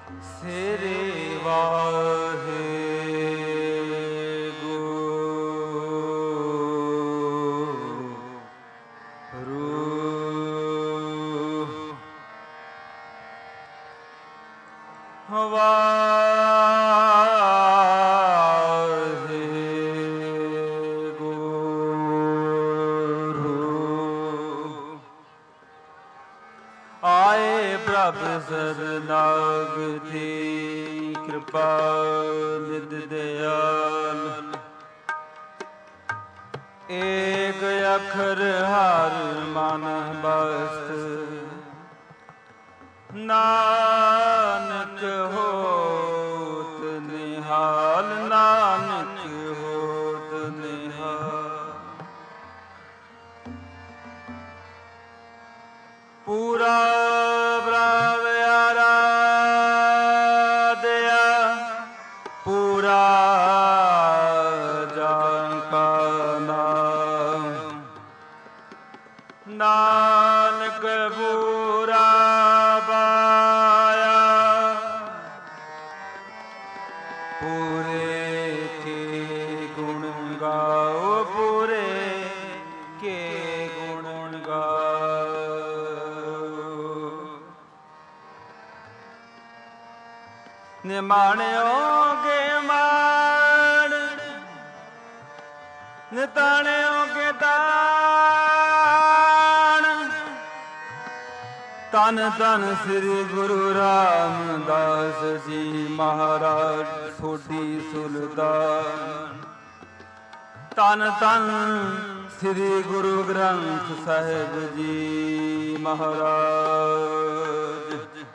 ਸ੍ਰੀ ਵਾਹਿਗੁਰੂ। ਆਏ ਪ੍ਰਭ ਸਰਨਾਗਤੀ ਕਿਰਪਾ ਨਿਧ ਦਿਆਲ। ਏਕ ਅੱਖਰ ਹਰ ਮਨ ਬਸਤ ਨਾਨਕ ਹੋਤ ਨਿਹਾਲ। ਨਾਨਕ ਹੋਤ ਨਿਹਾਲ। ਪੂਰਾ ਪ੍ਰਭ ਆਰਾਧਿਆ ਪੂਰਾ ਜਨ ਕਾ ਨਾਮ। ਨਾਨਕ ਪੂਰਾ ਪਾਇਆ ਪੂਰੇ ਕੇ ਗੁਣ ਗਾਓ। ਪੂਰੇ ਕੇ ਗੁਣ ਗਾਓ। ਨਿਮਾਣਿਓਗੇ ਮਾਣ ਨਿਤਾਣਿਓਗੇ ਦਾਨ। ਧੰਨ ਧੰਨ ਸ੍ਰੀ ਗੁਰੂ ਰਾਮਦਾਸ ਜੀ ਮਹਾਰਾਜ ਸੋਢੀ ਸੁਲਤਾਨ। ਧੰਨ ਧੰਨ ਸ੍ਰੀ ਗੁਰੂ ਗ੍ਰੰਥ ਸਾਹਿਬ ਜੀ ਮਹਾਰਾਜ।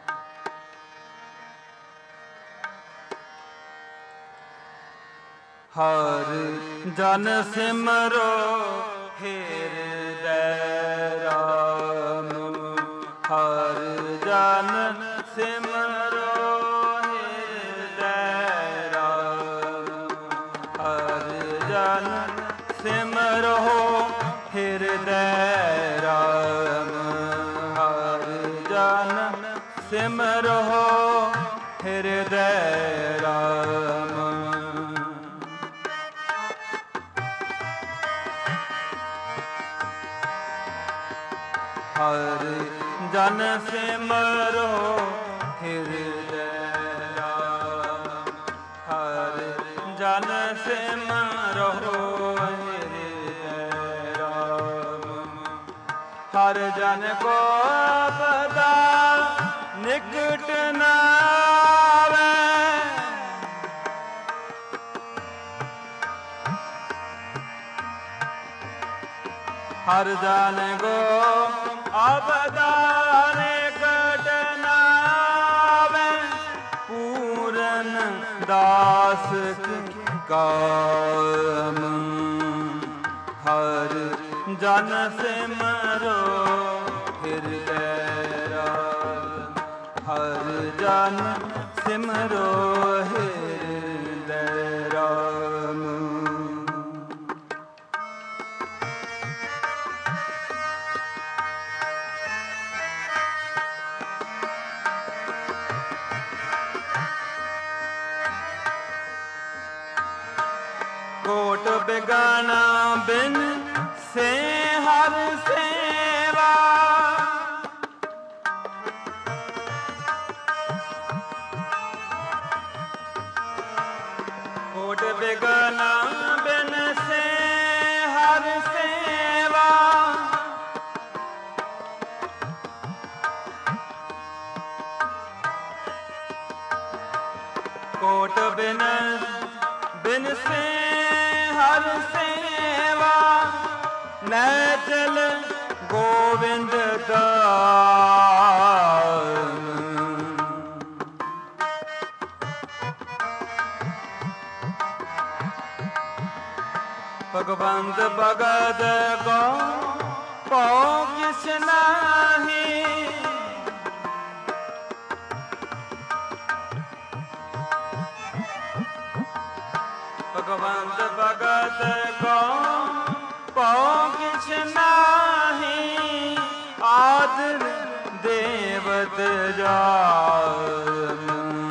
ਹਰ ਜਨ ਸਿਮਰੋ ਹਿਰਦੈ ਰਾਮ। ਹਰ ਜਨ ਸਿਮਰੋ ਹਿਰਦੈ ਰਾਮ। ਹਰ ਜਨ ਸਿਮਰੋ ਹਿਰਦੈ ਰਾਮ। ਹਰ ਜਨ ਸਿਮਰੋ ਹਿਰਦੈ ਰਾਮ। ਹਰ ਜਨ ਸਿਮਰੋ ਹਿਰਦੈ ਰਾਮ। ਹਰ ਜਨ ਸਿਮਰੋ ਹਿਰਦੈ ਰਾਮ। ਹਰ ਜਨ ਕੋ ਪਤਾ ਨਿਕਟ ਨ ਆਵੈ। ਹਰ ਜਨ ਕੋ ਆਪਦਾ ਨਿਕਟ ਨ ਆਵੈ। ਪੂਰਨ ਦਾਸ ਕਾਮ। ਹਰ ਜਨ ਸਿਮਰੋ ਹਿਰਦੈ ਰਾਮ। ਹਰ ਜਨ ਸਿਮਰੋ ਹਿਰਦੈ ਰਾਮ। ਕੋਟ ਬਿਗਾਨਾ ਬਿਨ ਸੇ ਹਰ ਸੇਵਾ। ਕੋਟ ਬਿਗਾਨਾ ਬਿਨ ਸੇ ਹਰ ਸੇਵਾ। ਕੋਟ ਬਿਨ ਬਿਨ ਸੇ ਹਰ ਸੇਵਾ। ਨੈਚਲ ਗੋਵਿੰਦ ਦਾਨ। ਭਗਵੰਤ ਭਗਤ ਕੋ ਭਉ ਕਿਛ ਨਾਹੀ। ਭਗਵੰਤ ਭਗਤ ਕੋ ਭਉ ਕਿਛ ਨਾਹੀ। ਆਦਿ ਦੇਵਤ ਜਾਨ।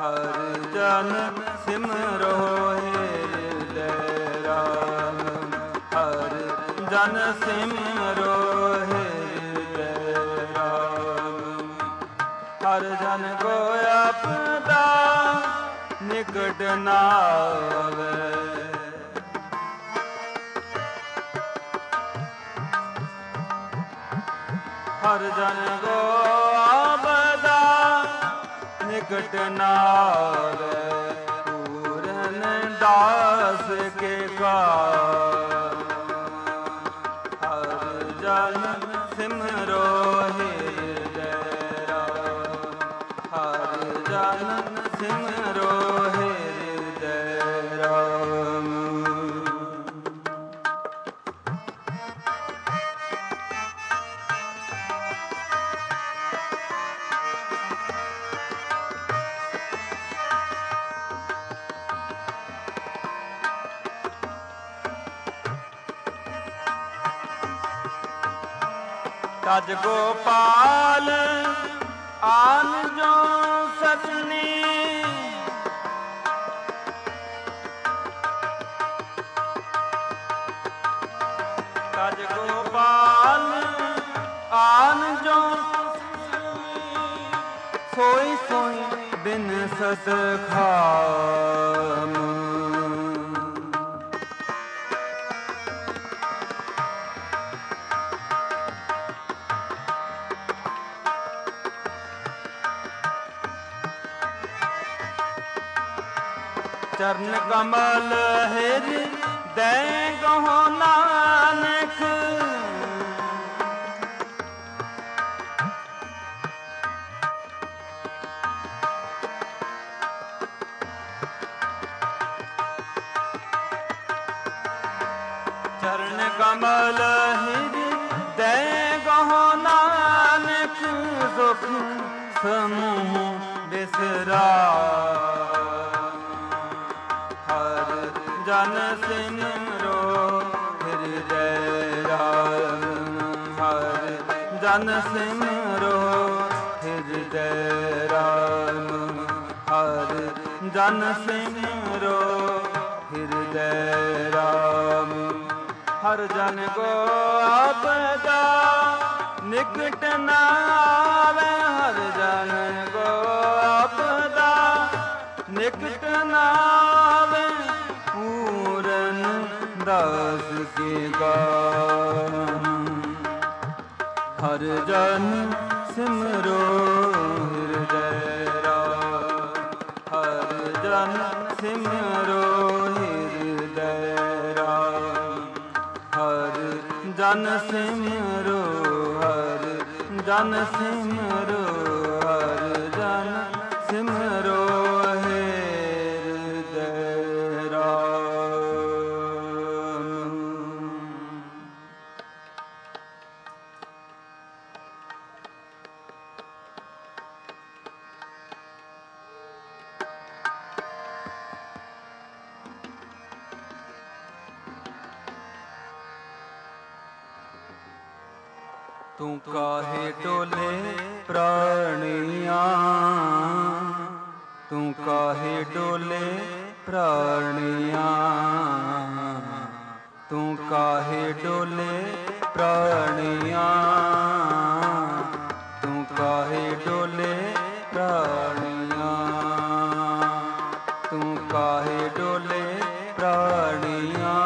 ਹਰ ਜਨ ਸਿਮਰੋ ਹਿਰਦੈ ਰਾਮ। ਹਰ ਜਨ ਸਿਮਰੋ ਹਿਰਦੈ ਰਾਮ। ਹਰ ਜਨ ਕੋ ਆਪਦਾ ਨਿਕਟ ਨਾ ਆਵੈ। ਹਰ ਜਨ ਕੋ ਆਪਦਾ ਨਿਕਟ ਨਾ ਆਵੈ। ਪੂਰਨ ਦਾਸ ਕੇ ਕਾਜ। ਹਰ ਜਨ ਸਿਮਰੋ ਹਿਰਦੈ ਰਾਮ। ਹਰ ਜਨ ਸਿਮਰੋ ਹਿਰਦੈ ਰਾਮ। ਤਜ ਗੋਪਾਲ ਆਨ ਜੋ ਸਤਨੀ। ਤਜ ਗੋਪਾਲ ਆਨ ਜੋ ਸੋਈ ਸੋਈ ਬਿਨ ਸਤ ਖਾਮ। ਚਰਨ ਕਮਲ ਹਿਰਦੈ ਕਹੋ ਨਾਨਕ। ਚਰਨ ਕਮਲ ਹਿਰਦੈ ਕਹੋ ਨਾਨਕ। ਸੁਖ ਸਮੂਹ ਬਿਸਰਾਮ। ਹਰ ਜਨ ਸਿਮਰੋ ਹਿਰਦੈ ਰਾਮ। ਹਰ ਜਨ ਸਿਮਰੋ ਹਿਰਦੈ ਰਾਮ। ਹਰ ਜਨ ਸਿਮਰੋ ਹਿਰਦੈ ਰਾਮ। ਹਰ ਜਨ ਕੋ ਆਪਦਾ ਨਿਕਟ ਨਾ ਆਵੈ। ਹਰ ਜਨ ਕੋ ਆਪਦਾ ਨਿਕਟ ਨਾ ਆਵੈ। ਪੂਰਨ ਦਾਸ ਕੇ ਕਾਜ। ਹਰ ਜਨ ਸਿਮਰੋ ਹਿਰਦੈ ਰਾਮ। ਹਰ ਜਨ ਸਿਮਰੋ ਹਿਰਦੈ ਰਾਮ। ਹਰ ਜਨ ਸਿਮਰੋ। ਹਰ ਜਨ ਸਿਮਰੋ। ਹਰ ਜਨ ਸਿਮਰੋ ਹਿਰਦੈ ਰਾਮ। ਤੂੰ ਕਾਹੇ ਡੋਲੇ ਪ੍ਰਾਣੀਆਂ। ਤੂੰ ਕਾਹੇ ਡੋਲੇ ਪ੍ਰਾਣੀਆਂ। ਤੂੰ ਕਾਹੇ ਡੋਲੇ ਪ੍ਰਾਣੀਆਂ। ਤੂੰ ਕਾਹੇ ਡੋਲੇ ਪ੍ਰਾਣੀਆਂ। ਤੂੰ ਕਾਹੇ ਡੋਲੇ ਪ੍ਰਾਣੀਆਂ।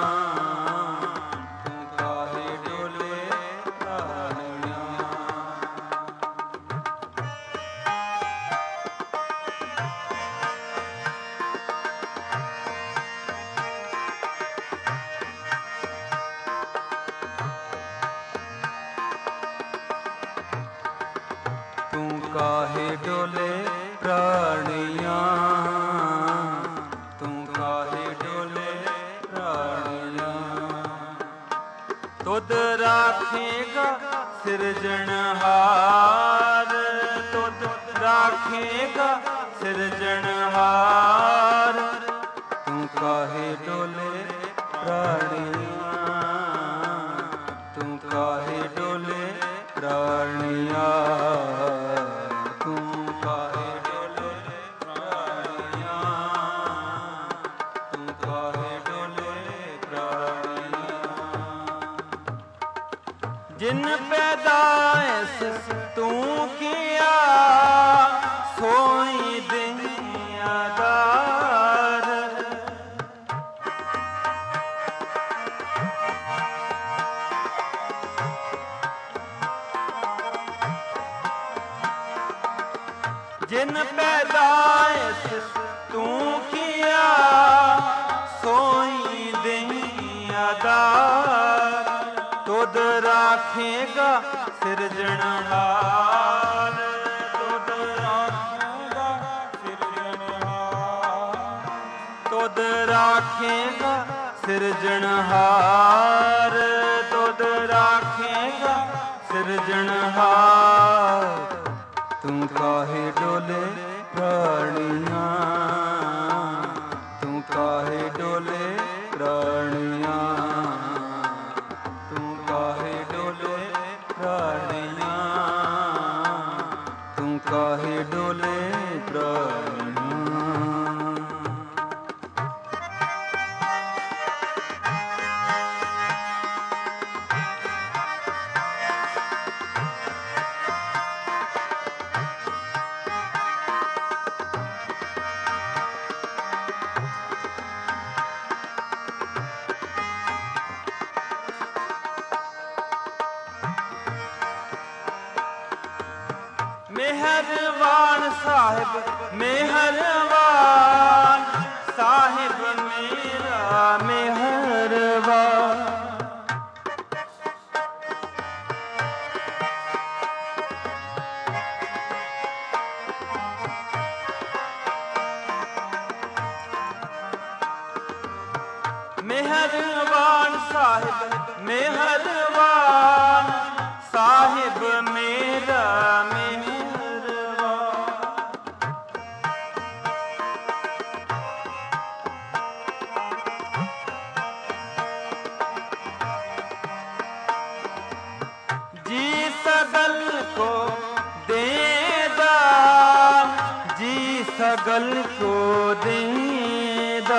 ਤੂੰ ਕਾਹੇ ਡੋਲੇ ਪ੍ਰਾਣੀਆਂ। ਤੂੰ ਕਾਹੇ ਡੋਲੇ ਪ੍ਰਾਣੀਆਂ। ਤੁਧ ਰਾਖੇਗਾ ਸਿਰਜਣਹਾਰ। ਤੁਧ ਰਾਖੇਗਾ ਸਿਰਜਣਹਾਰ। ਤੂੰ ਕਾਹੇ ਡੋਲੇ ਪ੍ਰਾਣੀਆਂ। ਤੂੰ ਕਾਹੇ ਡੋਲੇ ਪ੍ਰਾਣੀਆਂ। ਤੂੰ ਕਾਹੇ ਡੋਲੇ ਪ੍ਰਾਣੀਆਂ। जिन पैदाइश तू किया सोई दुनियादार। जिन पैदाइश तू किया सोई दुनियादार। तुद राखेगा सिरजनहार, तुद राखेगा सिरजनहार, तुद राखेगा सिरजनहार, तुद राखेगा सिरजनहार। तू काहे डोले प्राणियां, तू काहे डोले प्राणियां, तू काहे डोले प्राणियां, तू काहे डोले प्राणियां। मेहरबान साहिब मेहरबान, साहिब मेरा मेहरबान। मेहरबान साहिब मेहरबान, साहिब मेरा सगल को देदा।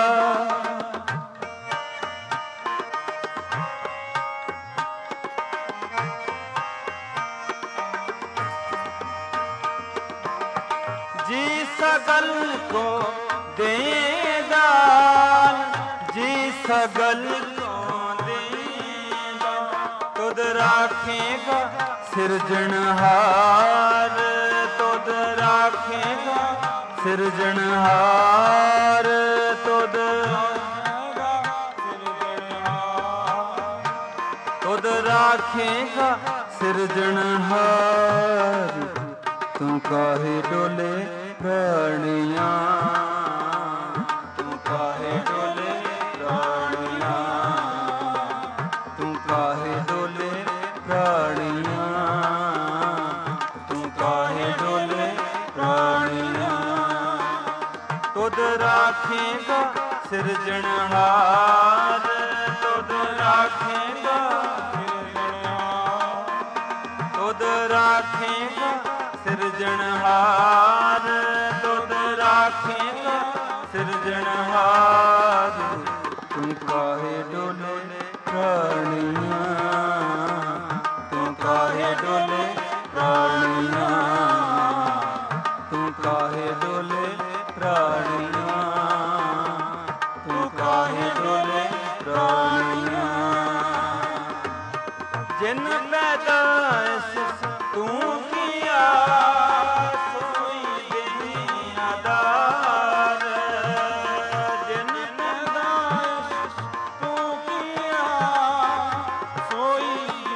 जी सगल को देदा, जी सगल को देदा। तुद राखेगा सिरजनहार, तुद राखेगा सिरजनहार, तुद तुद राखेगा सिरजनहार। तू काहे डोले प्राणियां, तू काहे डोले प्राणियां, तू काहे डोले प्राणियां, तू काहे डोले प्राणियां। तुद राखेगा सिरजनहार, तुद राखेगा सिरजनहार, तुद राखेगा सिरजनहार, तुद राखेगा सिरजनहार। तू काहे डोले प्राणियां, तू काहे डोले प्राणियां, तू काहे डोले प्राणियां, तू काहे डोले प्राणियां। जिन पैदाइश तू किया सोई दुनियादार। जिन पैदाइश तू किया सोई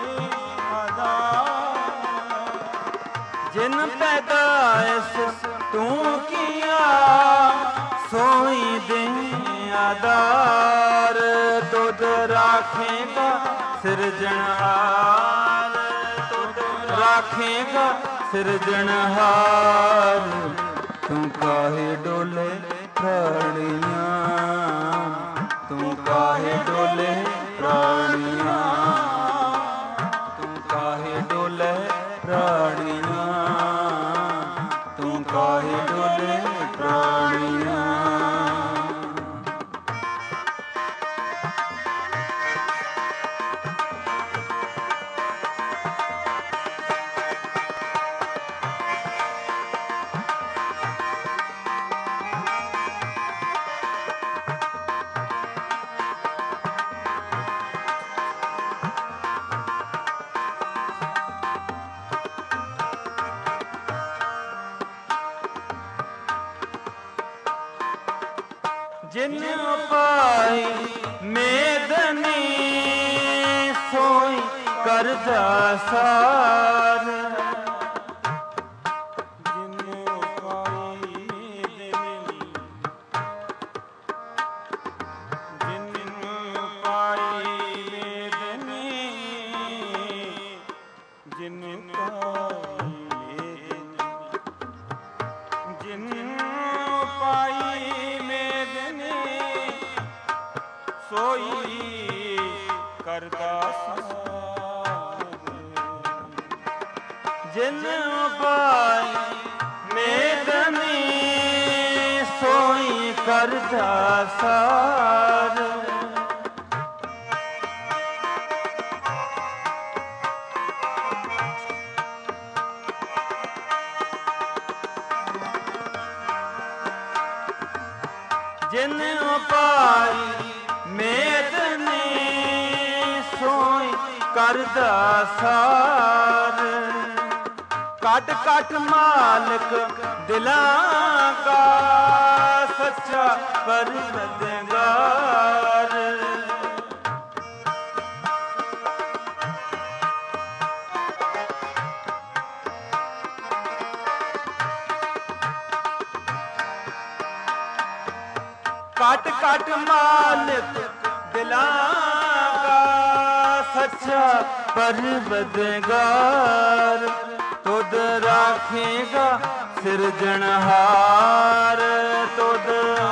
दुनियादार। जिन पैदाइश तू किया सोई दुनियादार। तुद राखेगा सिरजनहार, तुद राखेगा सिरजनहार। तू काहे डोले प्राणियां, तू काहे डोले प्राणियां, तू काहे डोले प्राणियां, तू काहे डोले प्राणियां। जिन पाई मेदनी सोई करदा सार। जिन पाई मेदनी सोई करदा सार। जिन पाई मेदनी सोई करदा सार। काट काट मालिक दिलां का सच्चा परवरदिगार। काट काट मालिक दिलां का सच्चा परवरदिगार। तुद राखेगा सिरजनहार। तुद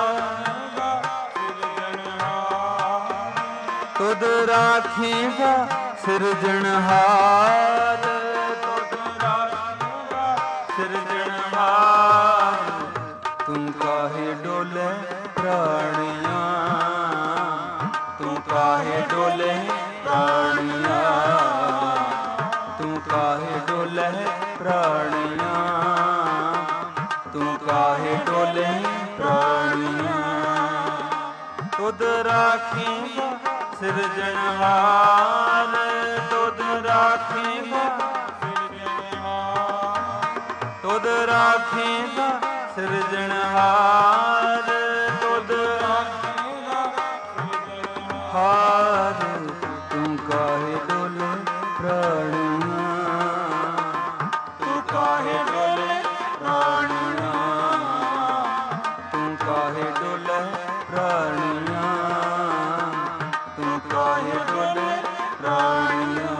तुद राखेगा सिरजनहार। तुद राखेगा सिरजनहार। तू काहे डोले प्राणिया, तू काहे डोले प्राणिया, तू काहे डोले प्राणिया, तू काहे डोले प्राणिया। तुद राखेगा सिरजनहार। तुद राखेगा सिरजनहार। तुद राखेगा सिरजनहार। तुद राखेगा सिरजनहार। तू काहे डोले प्राणिया, तू काहे डोले प्राणिया, तू काहे डोले प्राणिया, तू काहे डोले प्राणिया।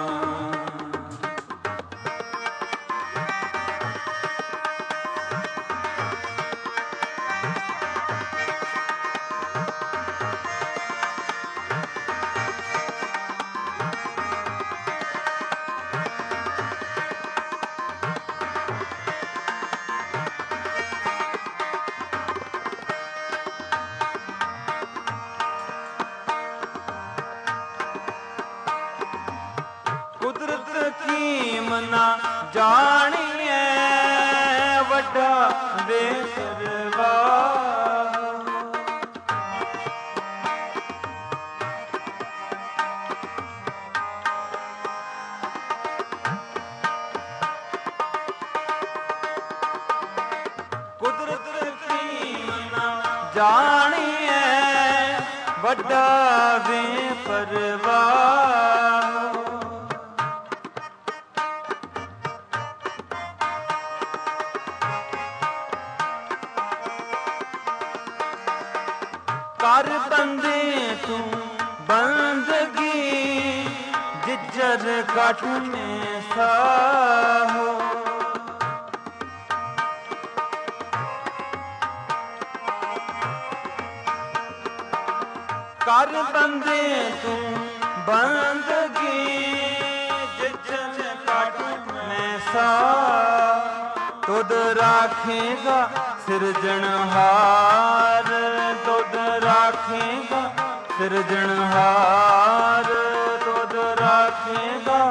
कुदरत की मना जानिए वड्डा बेसरवा। कुदरत की मना जानिए वड्डा बेपरवा। कर बंदे तू बंदगी जिज्जर काट में साहो। कर बंदे तू बंदगी जिज्जर काट में साहो। तुद राखेगा सिरजनहार। तुद राखेगा सिरजनहार। तुद राखेगा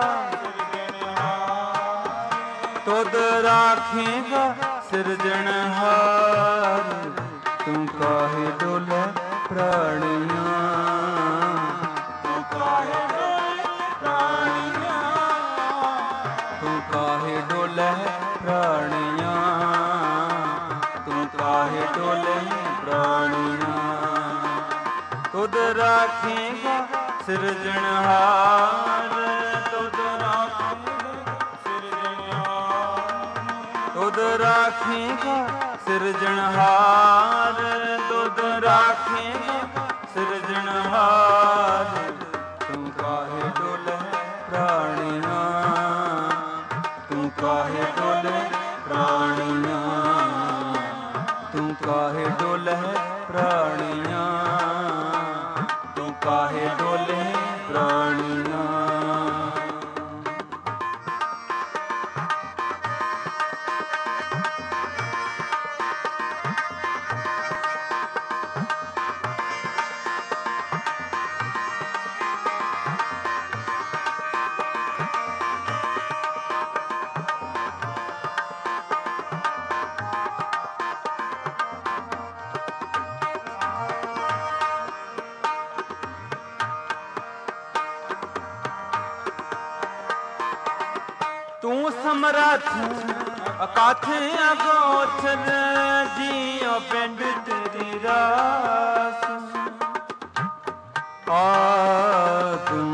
सिरजनहार। तुद राखेगा सिरजनहार। तू काहे डोले प्राणिया, तू काहे डोले प्राणिया, तू काहे डोले प्राणिया, तू काहे डोले प्राणिया। ਤੁਧ ਰਾਖੇਗਾ ਸਿਰਜਣਹਾਰ, ਤੁਧ ਰਾਖੇਗਾ ਸਿਰਜਣਹਾਰ, ਤੁਧ ਰਾਖੇਗਾ ਸਿਰਜਣਹਾਰ, ਤੁਧ ਰਾਖੇਗਾ ਸਿਰਜਣਹਾਰ। ਤੂੰ ਕਾਹੇ ਡੋਲੇ ਪ੍ਰਾਣੀਆਂ, ਤੂੰ ਕਾਹੇ ਡੋਲੇ ਪ੍ਰਾਣੀਆਂ, ਤੂੰ ਕਾਹੇ ਡੋਲੇ ਪ੍ਰਾਣੀਆਂ, ਤੂੰ ਕਾਹੇ ਡੋਲੇ ਪ੍ਰਾਣੀਆਂ। ਤੂੰ ਸਮਰੱਥ ਅਕਾਥ ਅਗੋਚਰ, ਜੀਉ ਪਿੰਡ ਤੇਰੀ ਰਾਸ। ਤੂੰ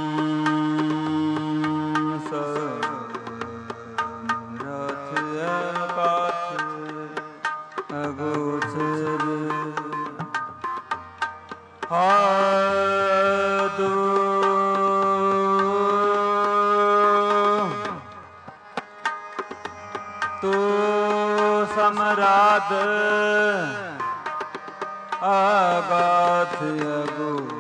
ਸਮਰੱਥ ਅਕਾਥ ਅਗੋਚਰ, ਤੂੰ ਸਮਰਾਧ ਆਗਾਥ ਅਗੋਚਰ,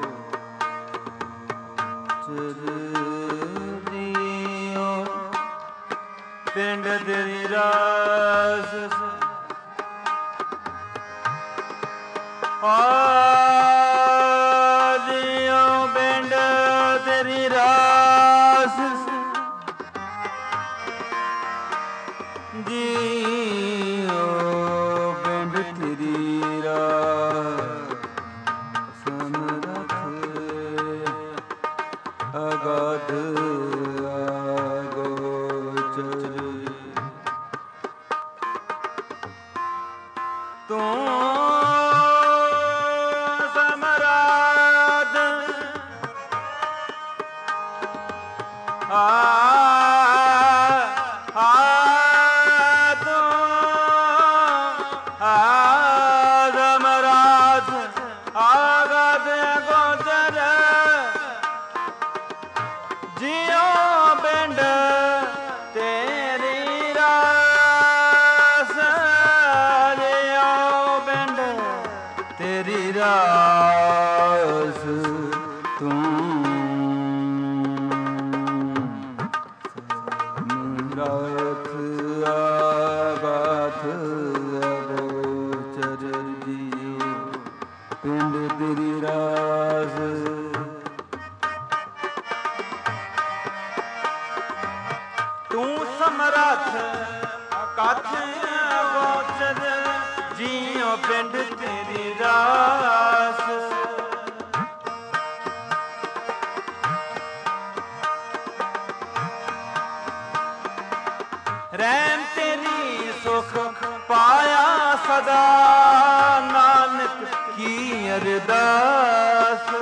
ਜੀਉ ਪਿੰਡ ਤੇਰੀ ਰਾਸ। ਜੀਉ ਪਿੰਡ ਤੇਰੀ ਰਾਸ, ਜੀਉ ਪਿੰਡ ਤੇਰੀ ਰਾਸ। ਸਮਰੱਥ ਅਗਾਧ ਅਗੋਚਰ, ਤੂੰ ਸਮਰਾਧ ਸਮਰਾਧ ਆਗਾਥ ਅਗੋਚਰ, ਜੀਉ ਪਿੰਡ ਤੇਰੀ ਰਾਸ, ਜੀਉ ਪਿੰਡ ਤੇਰੀ ਰਾਸ। ਤੂੰ ਸਮਰੱਥ ਆਗਾਥ ਅਗੋਚਰ, ਜੀਉ ਪਿੰਡ ਤੇਰੀ ਰਾਸ। ਤੂੰ ਸਮਰੱਥ ਅਕਾਥ ਅਗੋਚਰ, ਜੀਉ ਪਿੰਡ ਤੇਰੀ ਰਾਸ। ਰਹਿਮ ਤੇਰੀ ਸੁਖ ਪਾਇਆ ਸਦਾ, ਨਾਨਕ ਕੀ ਅਰਦਾਸ।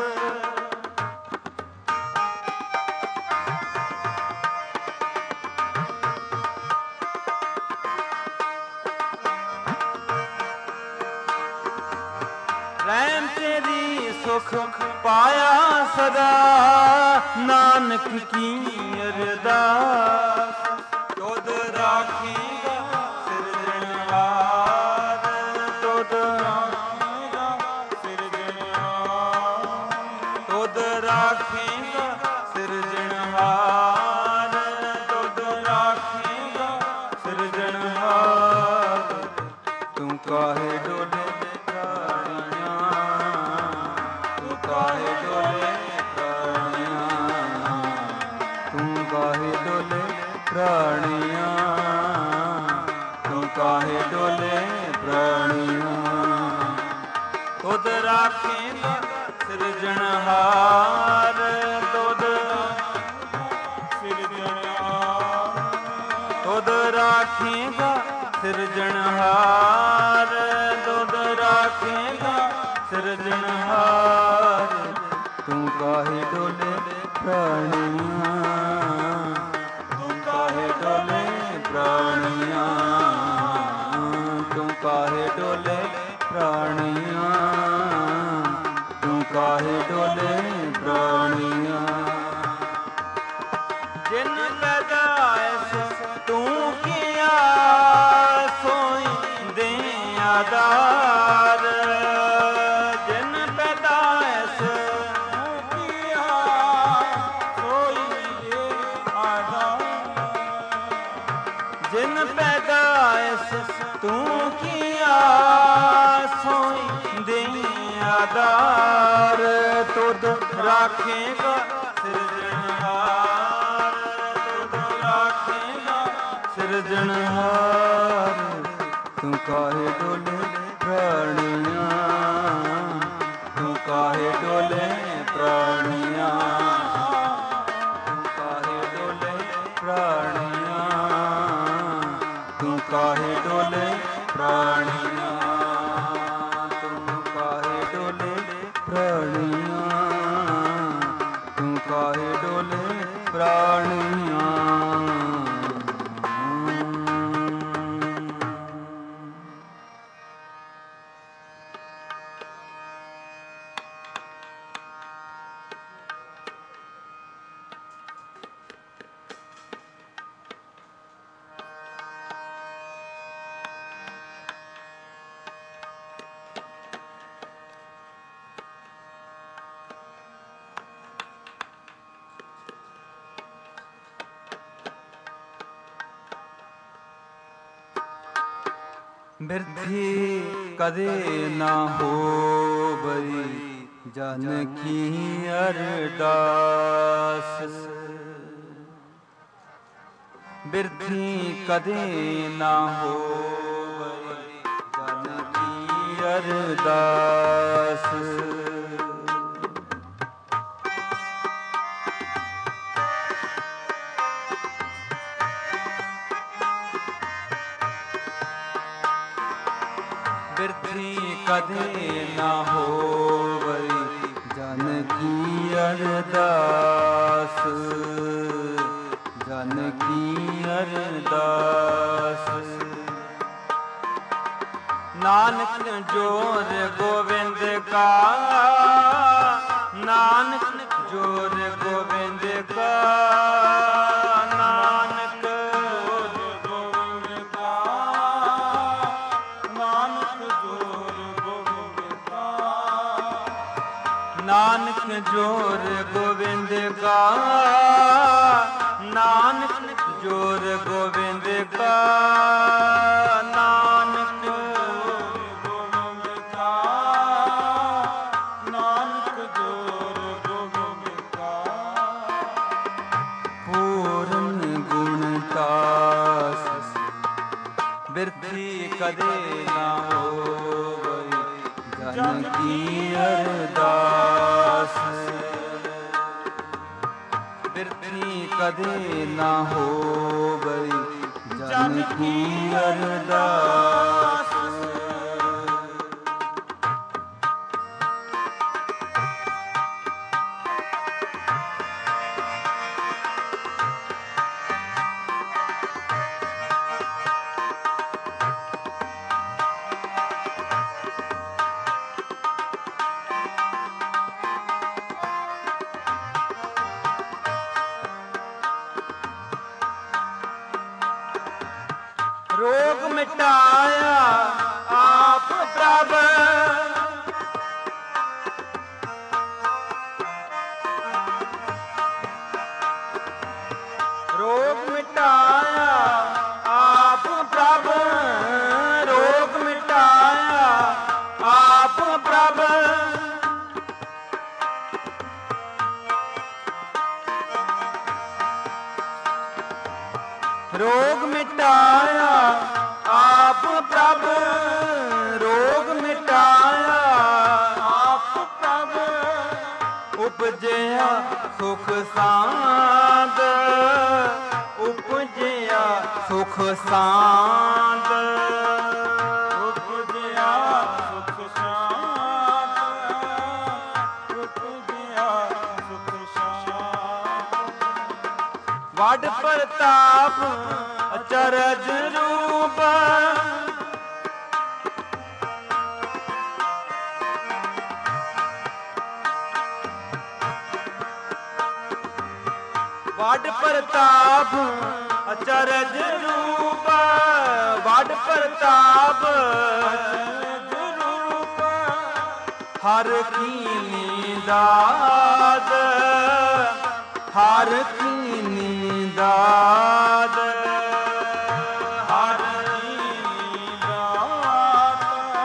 ਰਹਿਮ ਤੇਰੀ ਸੁਖ ਪਾਇਆ ਸਦਾ, ਨਾਨਕ ਕੀ ਅਰਦਾਸ। ਤੁਧ ਰਾਖੇਗਾ ਸਿਰਜਣਹਾਰ, ਤੁਧ ਰਾਖੇਗਾ ਸਿਰਜਣਹਾਰ, ਤੁਧ ਰਾਖੇਗਾ ਸਿਰਜਣਹਾਰ, ਤੁਧ ਰਾਖੇਗਾ ਸਿਰਜਣਹਾਰ। ਤੂੰ ਕਾਹੇ ਡੋਲੇ ਪ੍ਰਾਣੀਆਂ, ਤੂੰ ਕਾਹੇ ਡੋਲੇ ਪ੍ਰਾਣੀਆਂ, ਤੂੰ ਕਾਹੇ ਡੋਲੇ ਪ੍ਰਾਣੀਆਂ, ਤੂੰ ਕਾਹੇ ਡੋਲੇ ਪ੍ਰਾਣੀਆਂ। ਤੁਧ ਰਾਖੇਗਾ ਸਿਰਜਣਹਾਰ, ਤੁਧ ਸਿਰਜਣਹਾਰ, ਤੁਧ ਰਾਖੇਗਾ ਸਿਰਜਣਹਾਰ, ਤੁਧ ਰਾਖੇਗਾ ਸਿਰਜਣਹਾਰ। ਕਾਹੇ ਡੋਲੇ ਪ੍ਰਾਣੀਆਂ, ਤੂੰ ਕਾਹੇ ਡੋਲੇ ਪ੍ਰਾਣੀਆਂ, ਤੂੰ ਕਾਹੇ ਡੋਲੇ ਪ੍ਰਾਣੀਆਂ, ਤੂੰ ਕਾਹੇ ਡੋਲੇ ਪ੍ਰਾਣੀਆਂ। ਜਿਨ ਪੈਦਾਇਸ਼ ਤੂੰ ਕੀਆ ਸੋਈ ਦੇ ਆਧਾਰ, ਜਿਨ ਪੈਦਾਇਸ਼ ਤੂੰ ਕੀਆ ਸੋਈ ਦੇ ਆਧਾਰ, ਜਿਨ ਪੈਦਾਇਸ਼ ਤੂੰ ਕੀਆ ਸੋਈ ਦੇ ਆਧਾਰ, ਤੁਧ ਰਾਖੇਗਾ ਸਿਰਜਣਹਾਰ, ਤੁਧ ਰਾਖੇਗਾ ਸਿਰਜਣਹਾਰ, ਤੂੰ ਕਾਹੇ ਡੋਲੇ ਪ੍ਰਾਣੀਆਂ, ਤੂੰ ਕਾਹੇ ਡੋਲੇ ਪ੍ਰਾਣੀਆਂ, ਤੂੰ ਕਾਹੇ ਡੋਲੇ ਪ੍ਰਾਣੀਆਂ, ਤੂੰ ਕਾਹੇ ਡੋਲੇ ਪ੍ਰਾਣੀਆਂ, ਤੂੰ ਕਾਹੇ ਡੋਲੇ ਪ੍ਰਾਣੀਆਂ, ਤੂੰ ਕਾਹੇ ਡੋਲੇ ਪ੍ਰਾਣੀਆਂ। ਬਿਰਥੀ ਕਦੇ ਨਾ ਹੋਵਈ ਜਨ ਕੀ ਅਰਦਾਸ, ਬਿਰਥੀ ਕਦੇ ਨਾ ਹੋਵਈ ਜਨ ਕੀ ਅਰਦਾਸ, ਬਿਰਥੀ ਕਦੇ ਨਾ ਹੋਵਈ ਜਨ ਕੀ ਅਰਦਾਸ, ਜਨ ਕੀ ਅਰਦਾਸ। ਨਾਨਕ ਜੋਰ ਗੋਬਿੰਦ ਕਾ, ਨਾਨਕ ਜੋਰ ਗੋਬਿੰਦ ਕਾ, ਨਾਨਕ ਜੋਰ ਗੋਬਿੰਦ ਕਾ, ਨਾਨਕ ਜੋਰ ਗੋਬਿੰਦ ਕਾ, ਨਾਨਕ ਜੋਰ ਗੋਬਿੰਦ ਕਾ, ਨਾਨਕ ਜੋਰ ਗੋਬਿੰਦ ਕਾ, ਨਾਨਕ ਜੋਰ ਗੋਬਿੰਦ ਕਾ, ਨਾਨਕ ਜੋਰ ਗੋਬਿੰਦ ਕਾ। ਪੂਰਨ ਗੁਣ ਤਾਸ ਬਿਰਥੀ ਕਦੇ ਨਾ ਹੋਵਈ ਜਨ ਕੀ ਅਰਦਾਸ, ਬਿਰਥੀ ਕਦੇ ਨਾ ਹੋਵਈ ਜਨ ਕੀ ਅਰਦਾਸ। ਰੋਗ ਮਿਟਾਇਆ ਆਪ ਪ੍ਰਭ, ਰੋਗ ਮਿਟਾਇਆ ਆਪ ਪ੍ਰਭ, ਰੋਗ ਮਿਟਾਇਆ ਆਪ ਪ੍ਰਭ, ਰੋਗ ਮਿਟਾਇਆ ਆਪ ਪ੍ਰਭ, ਰੋਗ ਮਿਟਾਇਆ ਆਪ ਪ੍ਰਭ, ਉਪਜਿਆ ਸੁਖ ਸਾਂਦ, ਉਪਜਿਆ ਸੁਖ ਸਾਂਦ, ਉਪਜਿਆ ਸੁਖ ਸਾਂਦ, ਉਪਜਿਆ ਵਡ ਪ੍ਰਤਾਪ ਅਚਰਜ ਰੂਪ ਵਡ ਪ੍ਰਤਾਪ ਅਚਰਜ ਰੂਪ ਵਡ ਪ੍ਰਤਾਪ ਅਚਰਜ ਰੂਪ ਹਰ ਕੀਨੀ ਦਾਦ ਹਰ ਕੀਨੀ ਦਾਦ ਹਰ ਕੀਨੀ ਦਾਤ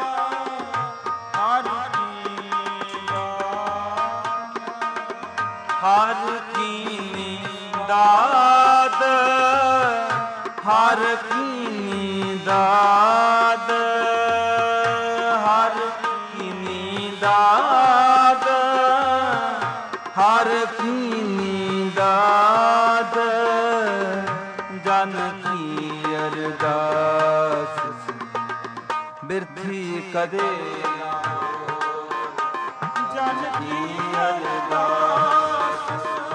ਹਰ ਕੀਨੀ ਦਾਤ ਹਰ ਕੀਨੀ ਦਾਦ ਹਰ ਕੀਨੀ ਦਾਦ ਹਰ ਕੀਨੀ ਦਾਦ ਹਰ ਕੀਨੀ ਦਾਦ ਜਨ ਕੀ ਅਰਦਾਸ ਬਿਰਥੀ ਕਦੇ ਨਾ ਜਨ ਕੀ ਅਰਦਾਸ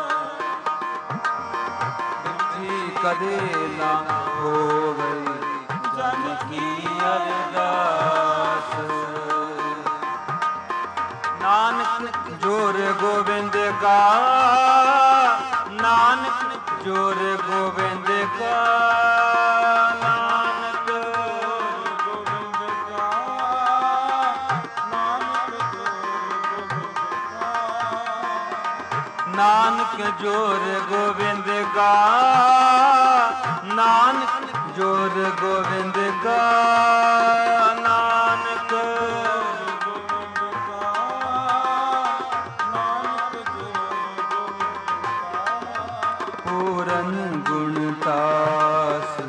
ਬਿਰਥੀ ਕਦੇ ਨਾ ਹੋਵੇ ਜਨ ਕੀ ਅਰਦਾਸ ਨਾਨਕ ਜੋਰ ਗੋਬਿੰਦ ਗਾ ਨਾਨਕ ਜੋਰ ਗੋਬਿੰਦ ਗਾ ਨਾਨਕ ਜੋਰ ਗੋਬਿੰਦ ਗਾ ਨਾਨਕ ਜੋਰ ਗੋਬਿੰਦ ਗਾ ਨਾਨਕ ਜੋਰ ਗੋਬਿੰਦ ਗਾ ਨਾਨਕ ਪੂਰਨ ਗੁਣਤਾਸ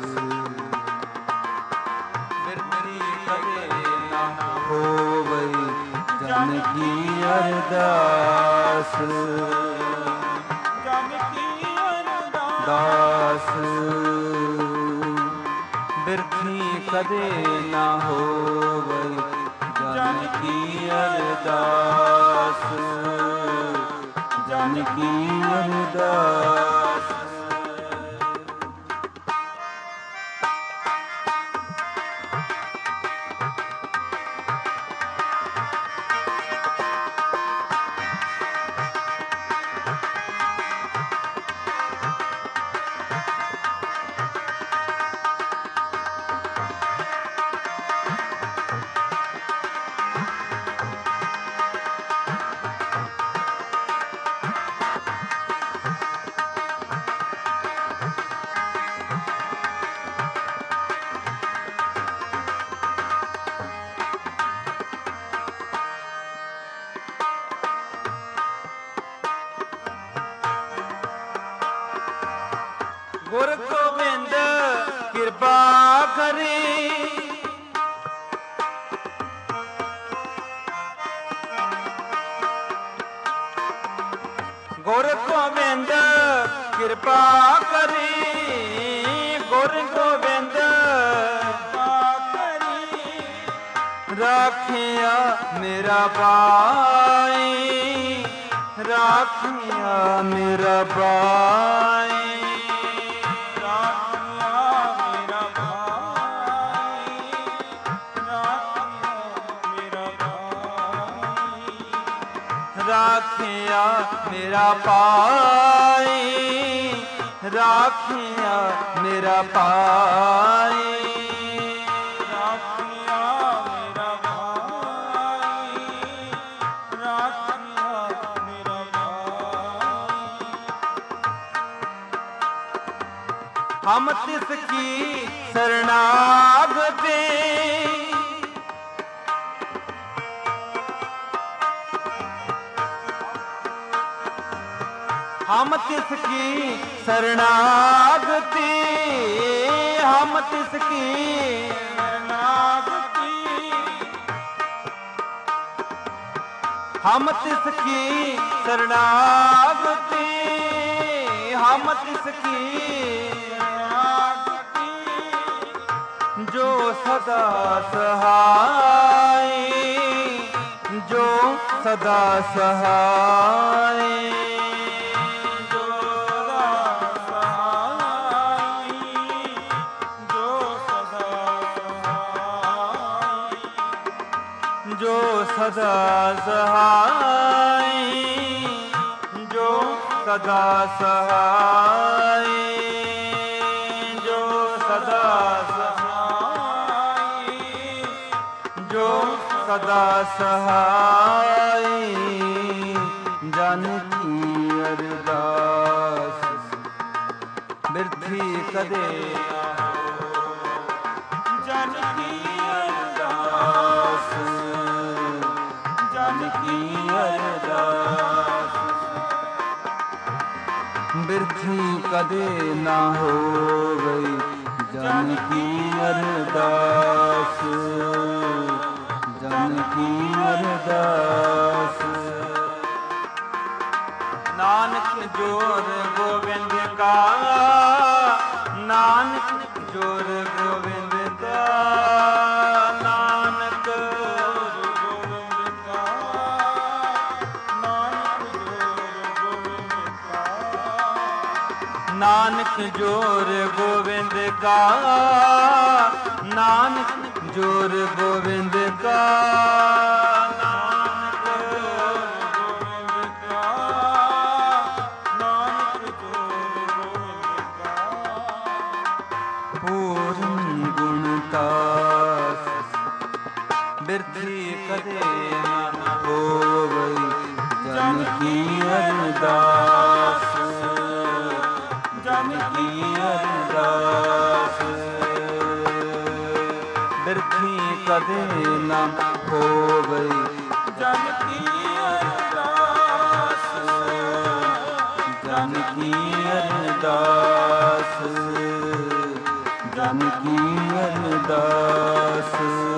ਬਿਰਥੀ ਕਦੇ ਨਾ ਹੋਵੇ ਜਨ ਕੀ ਅਰਦਾਸ ਜਨ ਕੀ ਅਰਦਾਸ ਬਿਰਥੀ ਕਦੇ ਨਾ ਹੋਵੇ ਜਨ ਕੀ ਅਰਦਾਸ ਜਨ ਕੀ ਅਰਦਾਸ ਗੁਰ ਗੋਬਿੰਦ ਕਿਰਪਾ ਕਰੇ ਗੁਰ ਗੋਬਿੰਦ ਕਿਰਪਾ ਕਰੇ ਗੁਰ ਗੋਬਿੰਦ ਕਿਰਪਾ ਕਰੇ ਰਾਖਿਆ ਮੇਰਾ ਭਾਈ ਰਾਖਿਆ ਮੇਰਾ ਭਾਈ ਰਾਖਿਆ ਮੇਰਾ ਭਾਈ ਰਾਖਿਆ ਮੇਰਾ ਭਾਈ ਰਾਖਿਆ ਮੇਰਾ ਭਾਈ ਰਾਖਿਆ ਮੇਰਾ ਭਾਈ ਹਮ ਤਿਸ ਕੀ ਸਰਨਾਗਤੇ हम तिसकी शरणागति हम तिसकी शरणागति हम तिसकी शरणागति हम तिसकी शरणागति जो सदा सहाय जो सदा सहाय जो सदा सहाय, जो सदा सहाय, जो सदा सहाय, जो सदा सहाय, जानकी अरदास बिरथी कदे जानकी अरदास, जानकी अरदास बिरथी कदे ना हो गई, जानकी अरदास, जानकी अरदास। नानक जोर गोविंद का, नानक जोर गोविंद का, नानक जोर गोविंद का, नानक जोर गोविंद का, नानक जोर गोविंद का, बिरथी कदे ना हो गई, जानकी अरदास, जानकी अरदास बिरथी कदे ना हो गई, जानकी अरदास, जानकी अरदास, जानकी अरदास।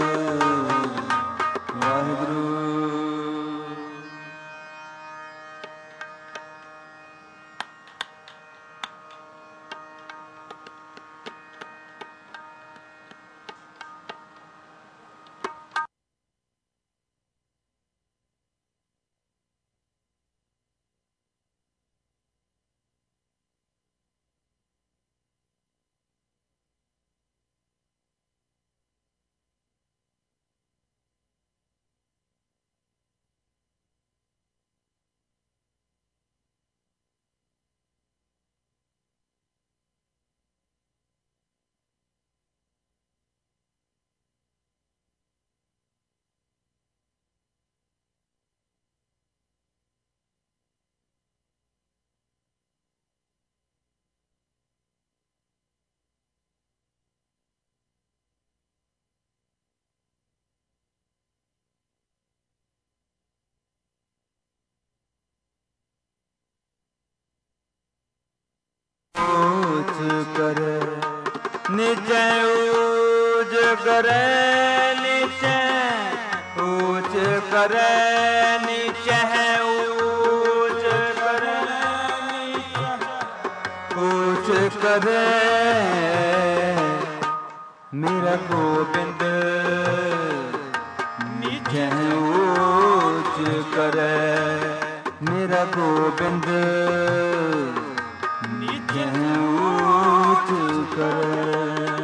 ऊंच करे नीचे ऊंच करे, नीचे ऊंच करे, नीचे ऊंच करे, ऊंच करे मेरा गोविंद, नीचे ऊंच करे मेरा गोविंद, नीचे ऊंच करे।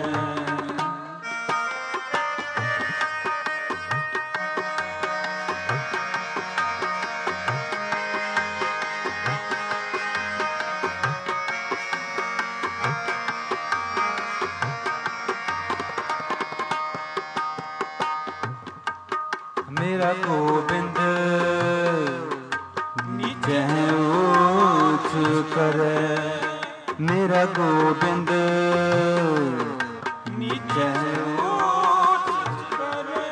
मेरा गोविंद नीचे ऊंच करे, मेरा गोविंद नीचे ऊंच करे।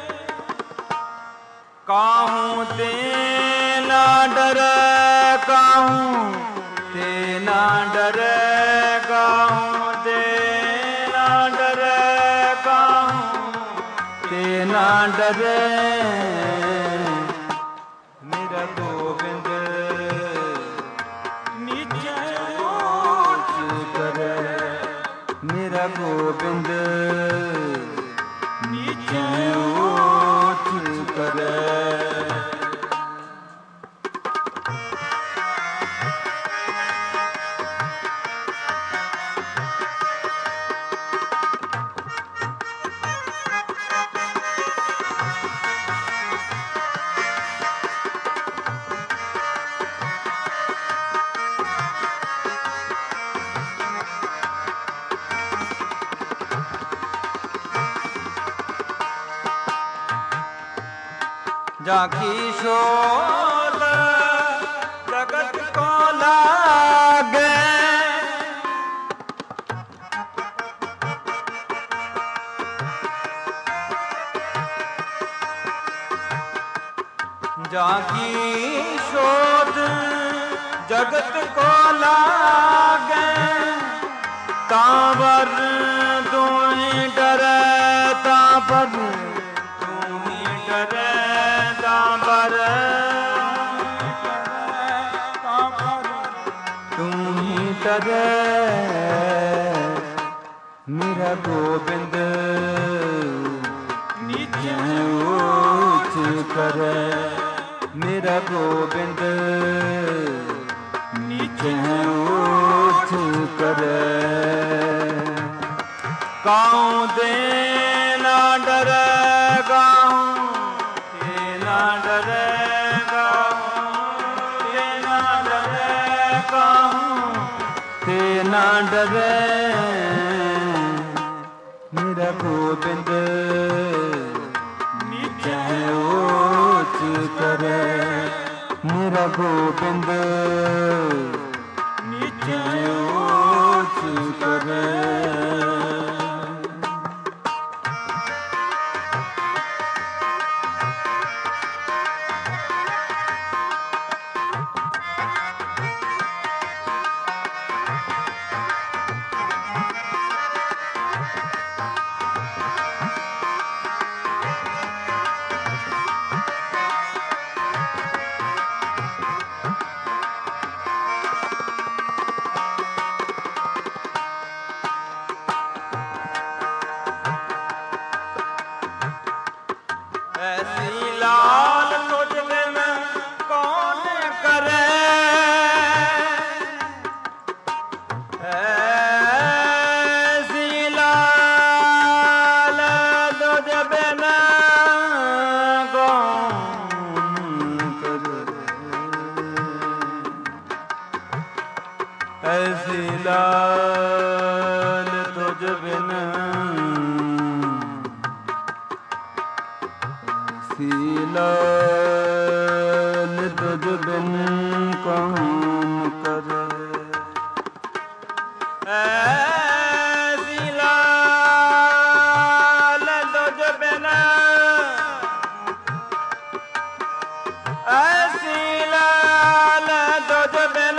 काहूँ ते ना डरे, काहूँ ते ना डरे, काहूँ ते ना डरे, काहूँ ते ना डरे मेरा गोविंद नीचे ऊंच करे, मेरा गोविंद नीचे ऊंच करे। जाकी शोध जगत को लागे, जाकी शोध जगत को लागे, तावर तुम्हें डरे तावर तुम्हें डरे तावर तुम्हें डरे मेरा गोविंद नीचे ऊंच करे, मेरा गोविंद नीचे ऊंच करे। गाँव दे ना डरे गाँव ये ना डरे गाँव ये ना डरे गाँव ते ना डरे मेरा गोविंद नीचे ऊंच करे, मेरा गोविंद नीचे ऊंच करे। ऐसी लाल तुझ बिन कौन करे, ऐसी लाल तुझ बिन कौन करे, ऐसी लाल तुझ बिन लाल तुझ बिन कौन करे, ऐसी लाल तुझ बिन ऐसी लाल तुझ बिन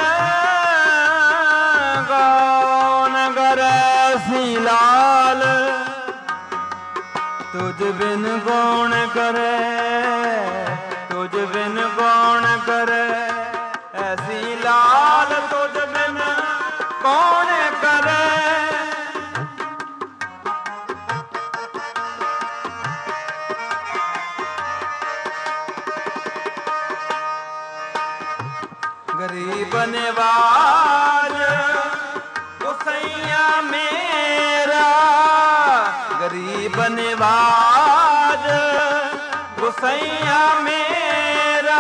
कौन करे, ऐसी लाल तुझ बिन कौन करे, तुझ बिन कौन करे, ऐसी लाल तुझ बिन कौन करे। गरीब नवाज गोसैया मेरा, गरीब नवाज गोसैया मेरा,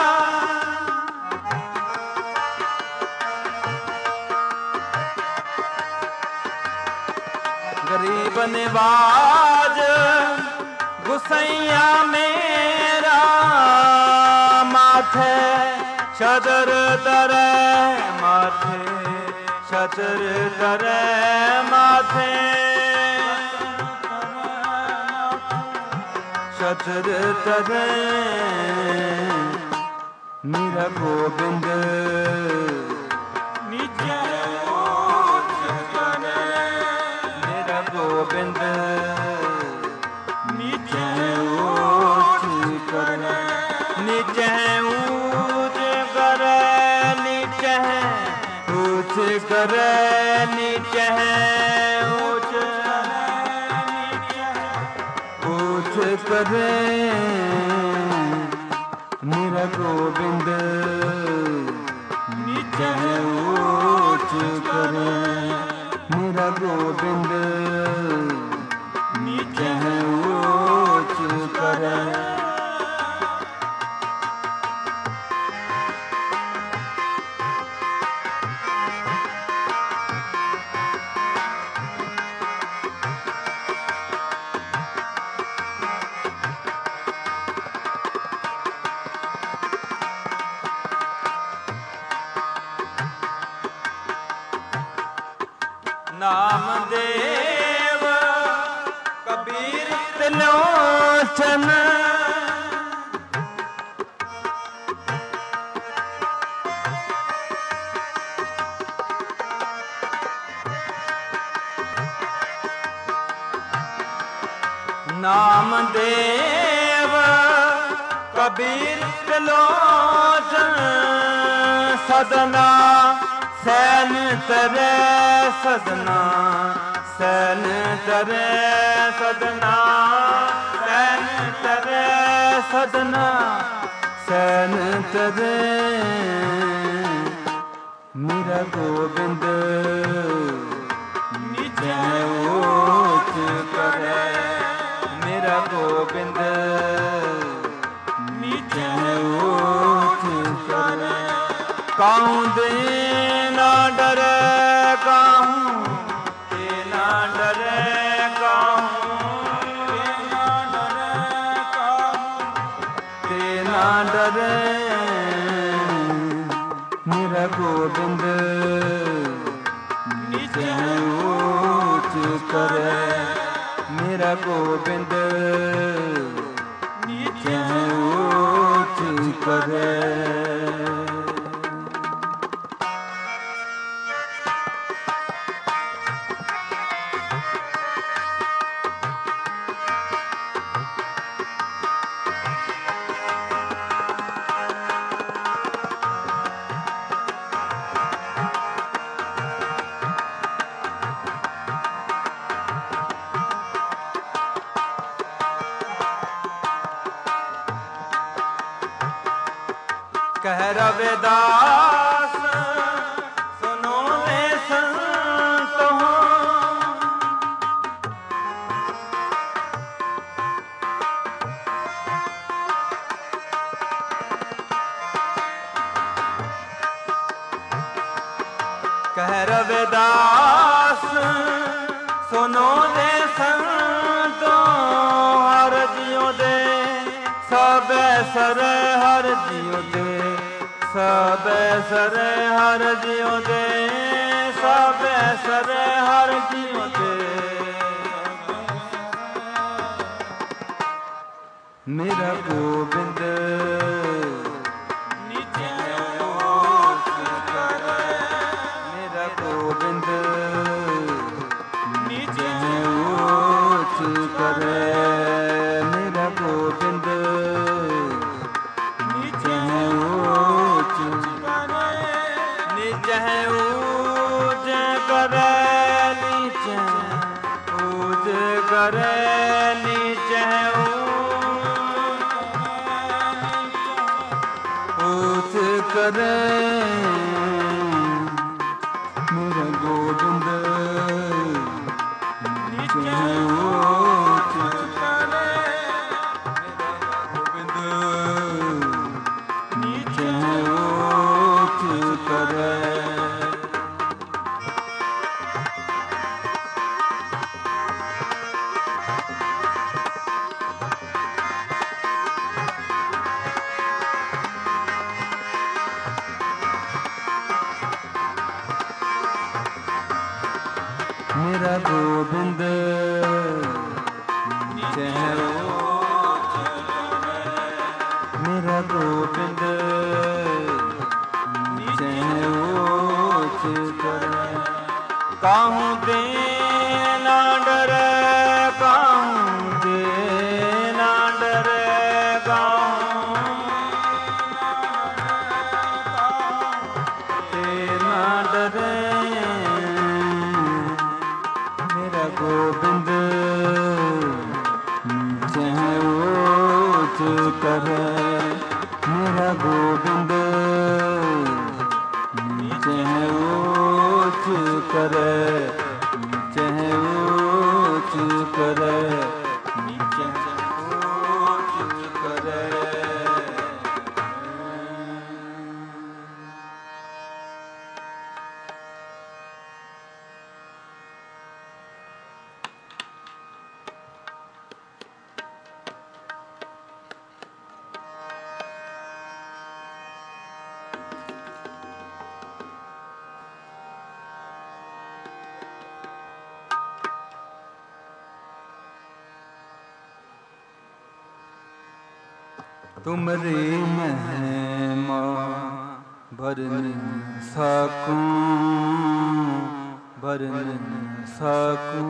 गरीब नवाज गोसैया मेरा, माथे छतर तरे माथे छतर तरे माथे छतर तरे मेरा गोविंद नीचे ऊंच करे, मेरा गोविंद नीचे ऊंच करे, नीचे ऊंच करे, नीचे ऊंच करे, नीचे ऊंच ऊंच करे मेरा गोविंद नीचे ऊंच करे, मेरा गोविंद नीचे ऊंच करे। सदन नामदेव कबीर त्रिलोचन सदना सैन तरे सदना सैन तरे सदना सैन तरे सदना सैन तरे मेरा गोविंद निजे ऊंच करे मेरा गोविंद निजे ऊंच करे काहूँ दे ना डरे काहूँ ते ना डरे काहूँ ते ना डरे काहूँ ते ना डरे मेरा गोविंद निजे ऊंच करे मेरा गोविंद निजे ऊंच करे कह रविदास सुनो ले संत हो कह रविदास सुनो ले संतो हर जियो दे सब सर हर जियो दे सब सर हर जियो दे सब सर हर जियो दे मेरा गोविंद निजे ऊंच करे मेरा गोविंद निजे ऊंच करे मेरा गोविंद निजे ऊंच करे नीचे ऊंच करे नीचे ऊंच करे मेरा गोविंद निजे ऊंच करे मेरा गोविंद निजे ऊंच करे मेरा गोविंद निजे ऊंच करे मेरा गोविंद निजे ऊंच करे काहूँ दे ना डरे काहूँ दे ना डरे काहूँ ते ना डरे मेरा गोविंद निजे ऊंच करे मेरा गोविंद निजे ऊंच करे निजे ऊंच करे निजे ऊंच करे तुमरी महिमा बरन सकूं, बरन सकूं।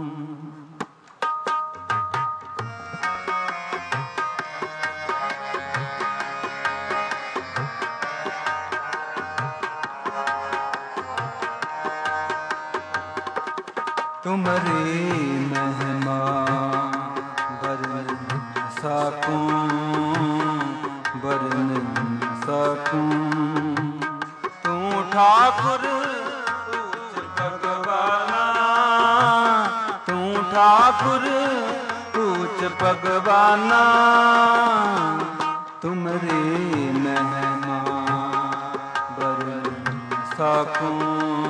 तुमरी महिमा बरन सकूं, बरन सकूं। तू ठाकुर पूज भगवाना, तू ठाकुर पूज भगवाना। तुमरी महिमा बरन सकूं,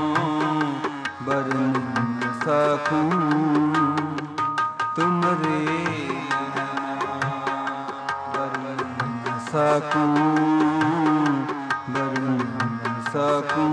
बरन सकूं। तुमरी बरन सकूं, बरन सकूं।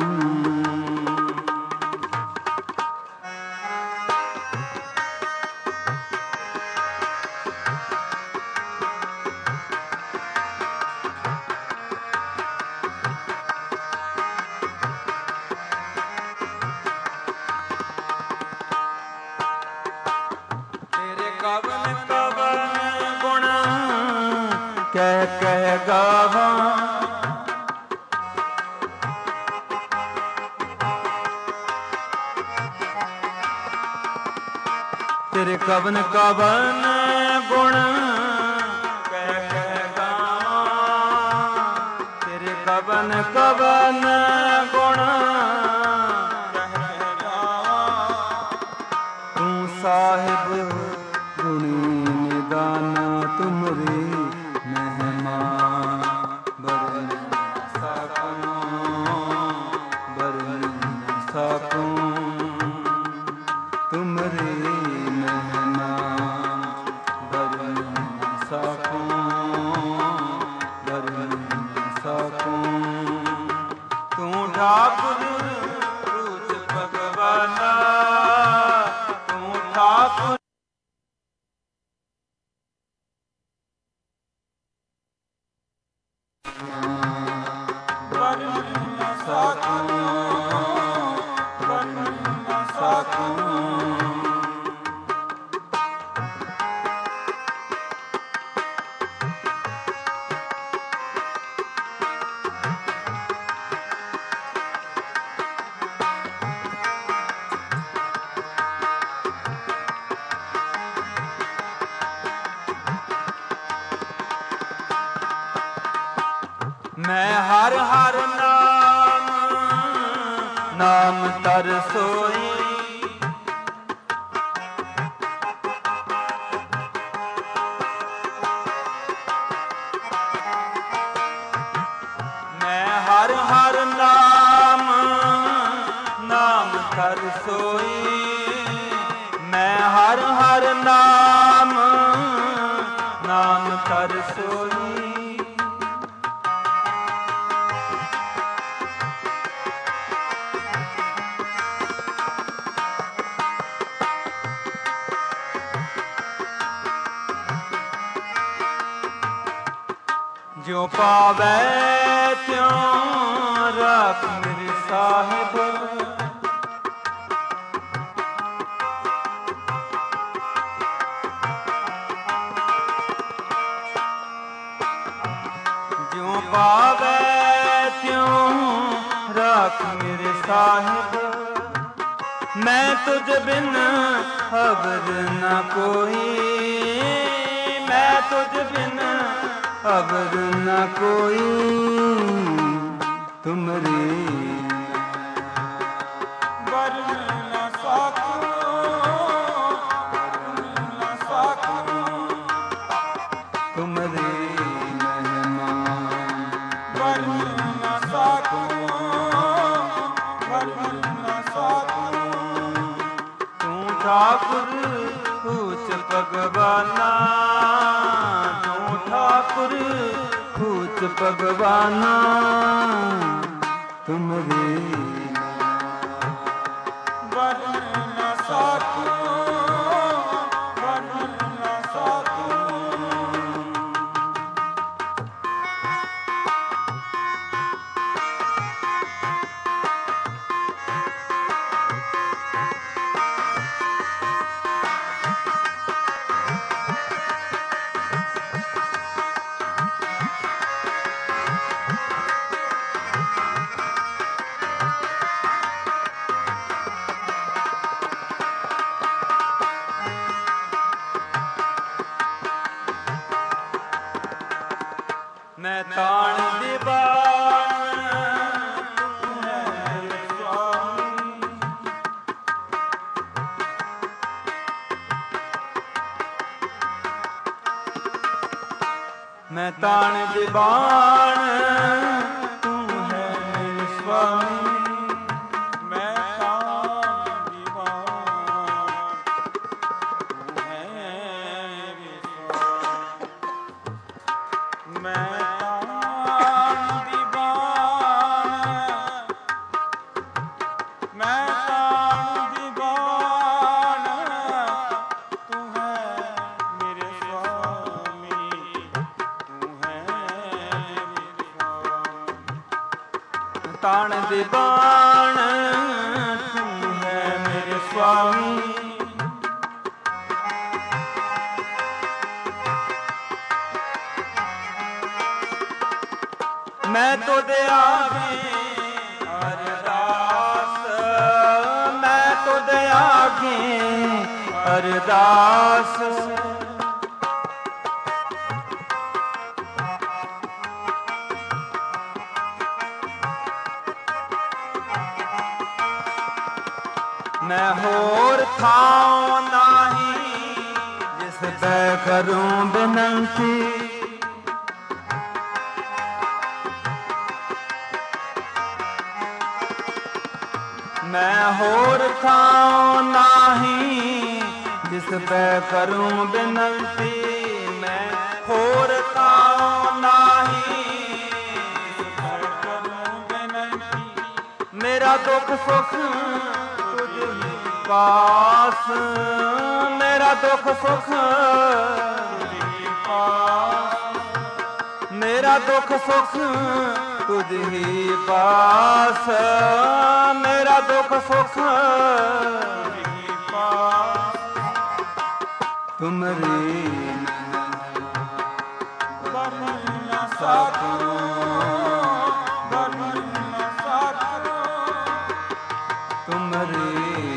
कह कह गावा, तेरे कवन कवन गुण कह कह गावा, तेरे कवन कवन गुण कह कह गावा। तू साहिब गुणी निदान, तुमरी महिमा बरन सकूं, बरन सकूं। तुमरी महिमा बरन सकूं, बरन सकूं। तू ठाकुर पूज भगवाना, तू ठाकुर मैं हर हर नाम नाम तर सोई, मैं हर हर नाम नाम तर सोई, मैं हर हर नाम नाम तर सोई। जो पावे त्यों रख मेरे साहिब, जो पावे त्यों रख मेरे साहिब। मैं तुझ बिन खबर न कोई, मैं तुझ बिन खबर न कोई। तुमरी बरन सकूं, बरन सकूं। तुमरी महिमा बरन सकूं, बरन सकूं। तू ठाकुर पूज भगवाना, तू ठाकुर पूज भगवाना। तुमरी बरन सकूं, बरन सकूं। मैं ताण दीवान तू है स्वामी। मैं ताण दीवान तू है स्वामी। मैं ताण दीवान तू है स्वामी। मैं ताण दीवान तू है मेरे स्वामी। मैं तो दे आगे अरदास, मैं तो दे आगे अरदास। मैं होर थाओ नाही जिस पे करूं बिनती। मैं होर थाओ नाही जिस पे करूं बिनती। मैं होर थाओ नाही जिस पे करूं बिनती। मेरा दुख सुख पास, मेरा दुख सुख तुझी पास। मेरा दुख सुख तुझ ही पास। मेरा दुख सुख तुझ ही पास। तुमरी बन न सकूं, बन न सकूं। तुमरी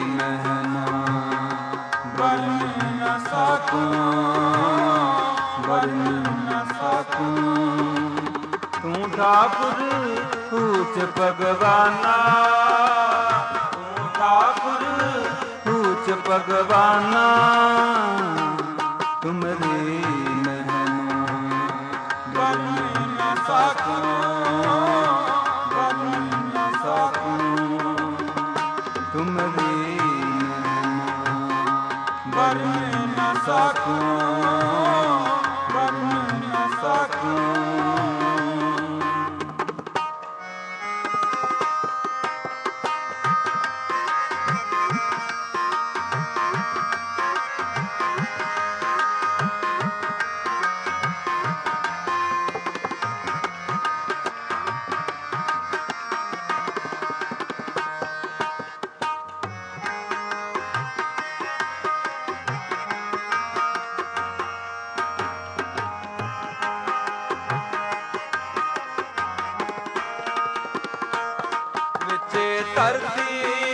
बन न सकूं, बन न सकूं। तू ठाकुर पूछ भगवाना, तू ठाकुर पूछ भगवाना। तुमरी मेहना बन न सकूं, बन न सकूं। तुमरी बन न सकूं, बन न सकूं। धरती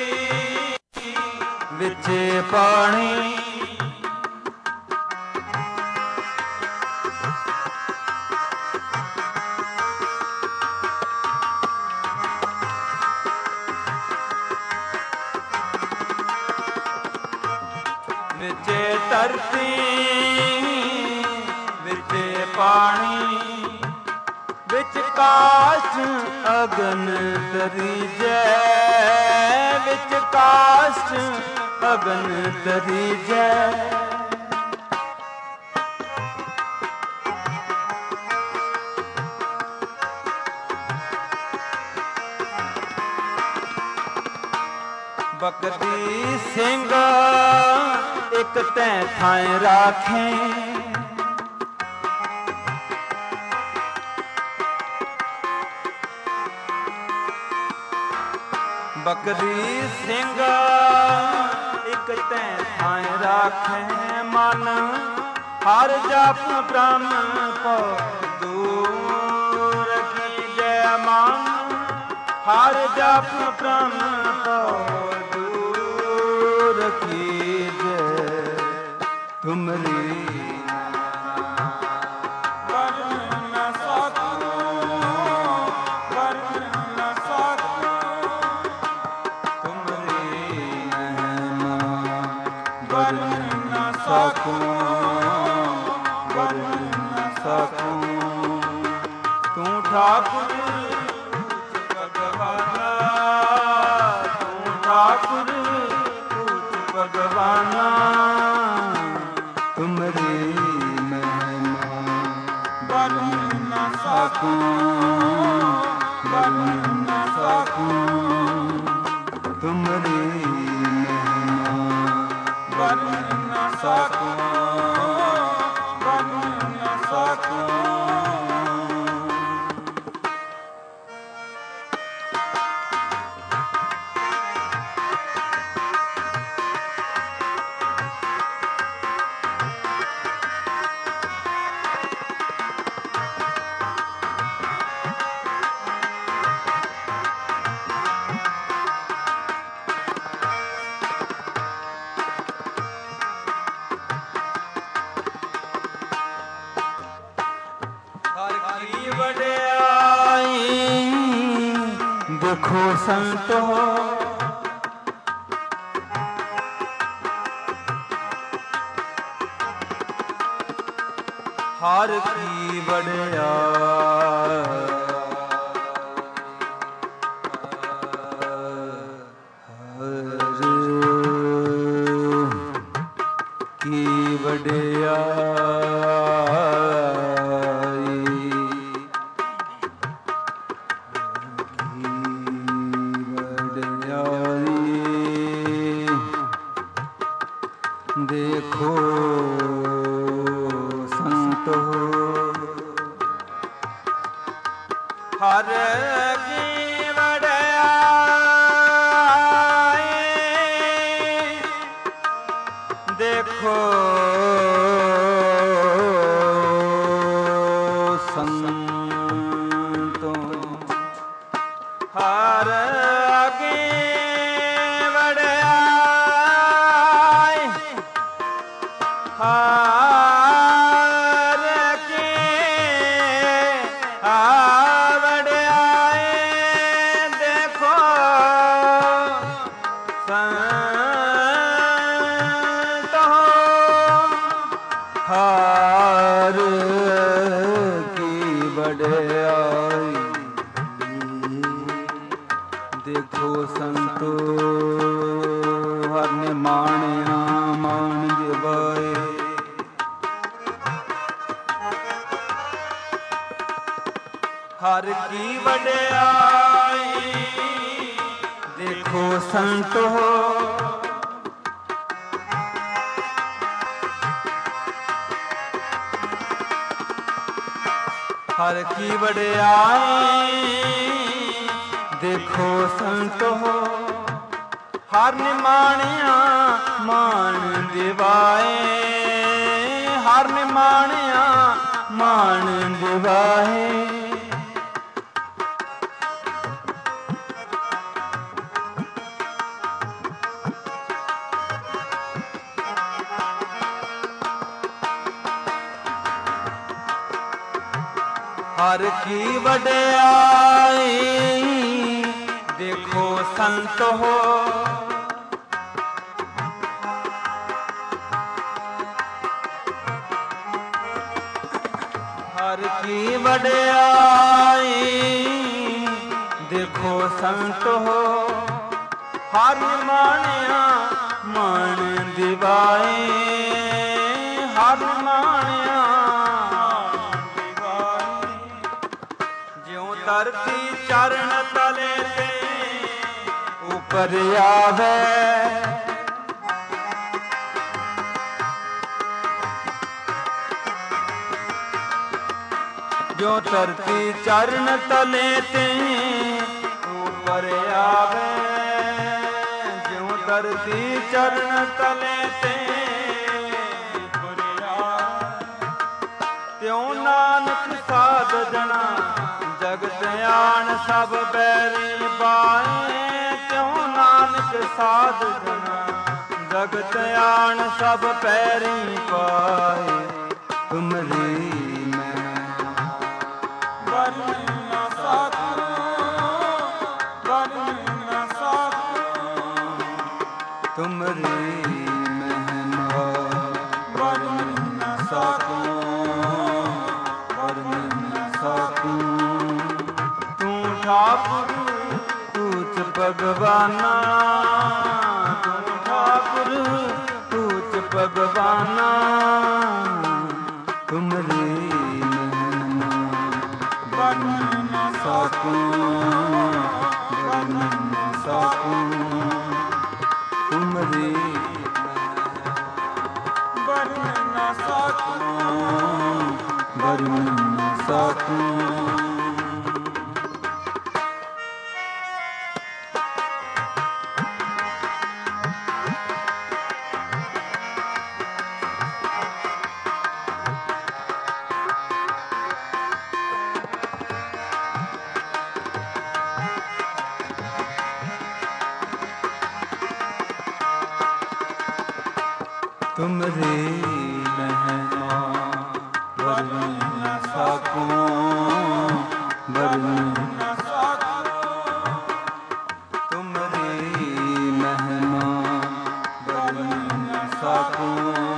विचे पानी, विचे धरती विचे पानी। विच काश अगन तरीजै, विच काश अगन तरीजै। बकदी सिंह एक तैं थां राखें, बकरी सिंह एक तैं थां राखें। मन हर जप ब्रह्म को दूर कीजै। मन हर जप ब्रह्म को दूर कीजै। तुमरी बन न सकूं, ਸਕੂੰ। ਤੂੰ ਠਾਕੁਰ ਭਗਵਾਨਾ, ਤੂੰ ਠਾਕੁਰ ਭਗਵਾਨਾ, ਤੁਮਰੀ ਮਹਿਮਾ ਵਰਣ ਨਾ ਸਕੂੰ, ਵਰਣ ਨਾ ਸਕੂੰ। ਤੁਮਰੀ ਮਹਿਮਾ ਵਰਣ ਨਾ ਸਕੂੰ, ਵਰਣ ਨਾ ਸਕੂੰ। ਦੇਖੋ ਸੰਤੋ ਹਰ ਕੀ ਵਡਿਆਈ, ਹਰ ਕੀ ਵਡਿਆਈ, ਦੇਖੋ ਸੰਤੋ ਹਰ ਕੀ ਵਡਿਆਈ, ਦੇਖੋ ਸੰਤੋ ਹਰ ਕੀ ਹਰ ਕੀ ਵਡਿਆਈ, ਦੇਖੋ ਸੰਤੋ ਹਰ ਕੀ ਵਡਿਆਈ, ਦੇਖੋ ਸੰਤੋ ਹਰ ਨੇ ਮਾਣਿਆ ਮਾਣ ਦਿਵਾਏ, ਹਰ ਕੀ ਵਡਿਆਈ, ਦੇਖੋ ਸੰਤੋ ਹਰ ਕੀ ਵਡਿਆਈ, ਦੇਖੋ ਸੰਤੋ ਹਰ ਨੇ ਮਾਣਿਆ ਮਾਣ ਦਿਵਾਏ, ਹਰ ਨੇ ਮਾਣਿਆ ਮਾਣ ਦਿਵਾਏ, ਹਰ ਕੀ ਵਡਿਆਈ, ਦੇਖੋ ਸੰਤੋ ਹਰ ਕੀ ਵਡਿਆਈ, ਦੇਖੋ ਸੰਤੋ ਹਰ ਮਾਣਿਆ ਮਾਣ ਦਿਵਾਏ, ਹਰ ਮਾਣਿਆ ਧਰਤੀ ਚਰਨ ਤਲੇ ਤੇ ਉਪਰ ਆਵੇ, ਜੋ ਧਰਤੀ ਚਰਨ ਤਲੇ ਤੇ ਉਪਰ ਆਵੇ, ਜੋ ਧਰਤੀ ਚਰਨ ਤਲੇ ਤੇ ਉਪਰ ਆਵੇ, ਤਿਉ ਨਾਨਕ ਸਾਧ ਜਣਾ ਜਗਤ ਆਣ ਸਭ ਬੈਰੀ ਬਾਏ, ਤਿਉ ਨਾਨਕ ਸਾਧ ਜਣਾ ਜਗਤ ਆਣ ਸਭ ਪੈਰੀ ਪਾਏ, ਤੁਮਰੀ ਮੈਂ ਵਰਣ ਨਾ ਸਕੂੰ, ਵਰਣ ਨਾ ਸਕੂੰ, ਤੁਮਰੀ ਮਹਿਮਾ ਵਰਣ ਨਾ ਸਕੂੰ, ठाकुर ऊंच भगवाना, तू ठाकुर ऊंच भगवाना, तुमरे वर्णन न सकूं, वर्णन न सकूं, तुमरे वर्णन न सकूं, वर्णन न सकूं। तुमरे महिमा वर्णन न सकूं, वर्णन न सकूं, तुमरे महिमा वर्णन न सकूं,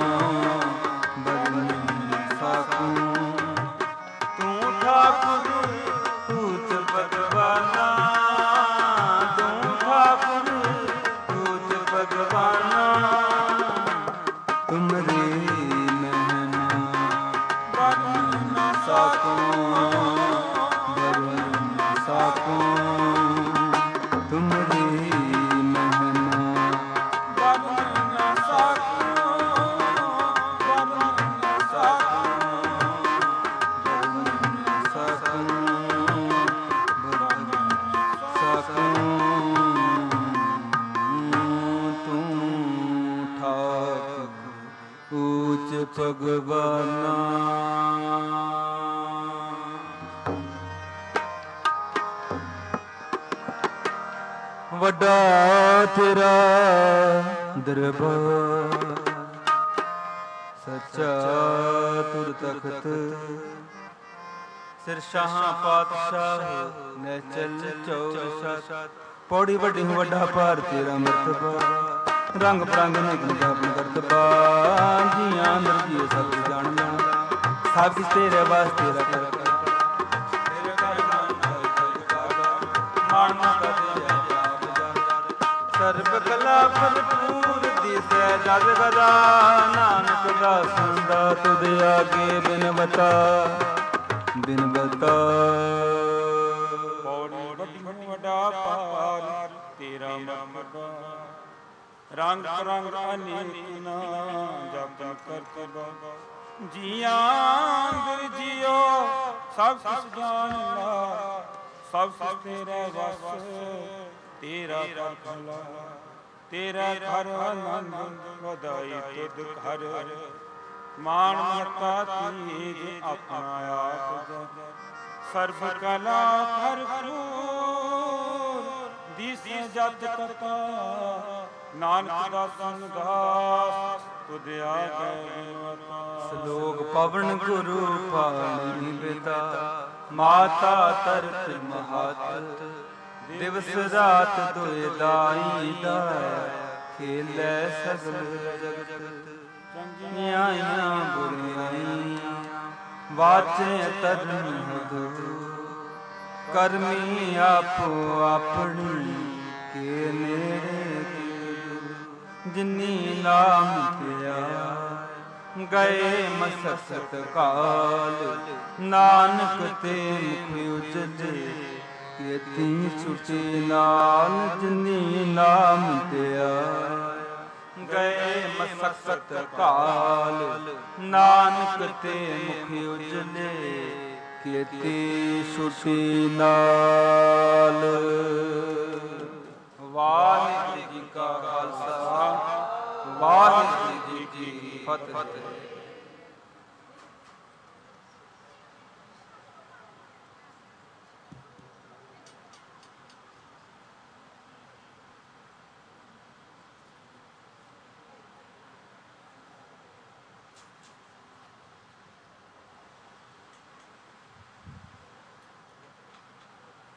वर्णन न सकूं। तू ठाकुर ऊंच भगवाना, तू ठाकुर ऊंच भगवाना, तुमरे महिमा वर्णन न सकूं, वर्णन न सकूं, तुमरे महिमा वर्णन न सकूं, वर्णन न सकूं, वर्णन न सकूं, वर्णन न सकूं। तू ठाकुर ऊंच भगवाना। वड्डा तेरा दरबार, सच्चा तुर तख्त, सिर शाह पातशाह नैचल चौर सत। पौड़ी वड्डी हूँ वड्डा पार तेरा मर्तबा, रंग बरंग निगम अपन करतबा, जियां अंदर जिए सब जान जाना, सब किस तेरे वास्ते तेरा कर सर्ब कला भरपूर दिसै जग गदा, नानक दासन दा तुद आगे बिन बता, बिन बता। पौड़ी वड्डी वड्डा पार तेरा मर्तबा, रंग रंग अनेक ना जपन करतबा, जिया अंदर जियो सब कुछ जान ला, सब कुछ तेरा वस तेरा भला, तेरा घर आनंद वधाई तुद घर, मान मता तीज अपना आप जग, सर्ब कला भरपूर दिसे जत कथा, नानक दासन दास तुद आगे बता। श्लोक पवन गुरु पानी पिता, माता तरत महात, दिवस रात दुए दाई दाया, खेलै सगल जगत। चंगियां बुरियां वाचे तरन हदू, करमी आपो अपनी के नेड़े जिनी नाम पिया, गए मसकत काल, नानक ते मुख उजले, केती छुटी नाल जिनी नाम पिया, गए मसकत काल, नानक ते मुख उजले, केती छुटी नाल। वाहिगुरू जी का खालसा, वाहिगुरू जी की फतेह।